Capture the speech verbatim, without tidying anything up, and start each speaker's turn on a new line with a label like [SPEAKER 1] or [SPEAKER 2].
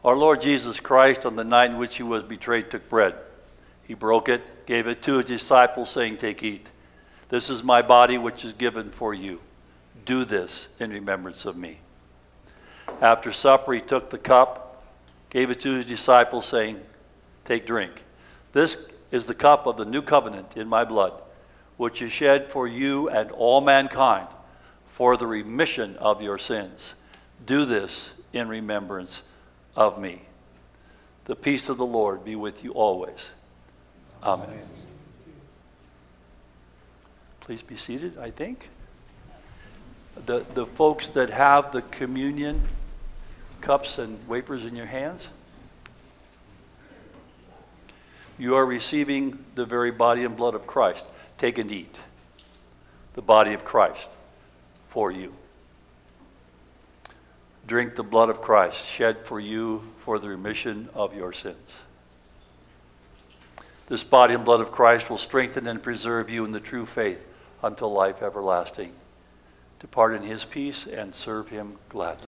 [SPEAKER 1] Our Lord Jesus Christ, on the night in which he was betrayed, took bread. He broke it, gave it to his disciples, saying, "Take, eat. This is my body, which is given for you. Do this in remembrance of me." After supper, he took the cup, gave it to his disciples, saying, "Take, drink. This is the cup of the new covenant in my blood, which is shed for you and all mankind for the remission of your sins. Do this in remembrance of me." The peace of the Lord be with you always. Amen. Amen. Please be seated, I think. The, the folks that have the communion cups and wafers in your hands, you are receiving the very body and blood of Christ. Take and eat the body of Christ for you. Drink the blood of Christ shed for you for the remission of your sins. This body and blood of Christ will strengthen and preserve you in the true faith until life everlasting. Depart in his peace and serve him gladly.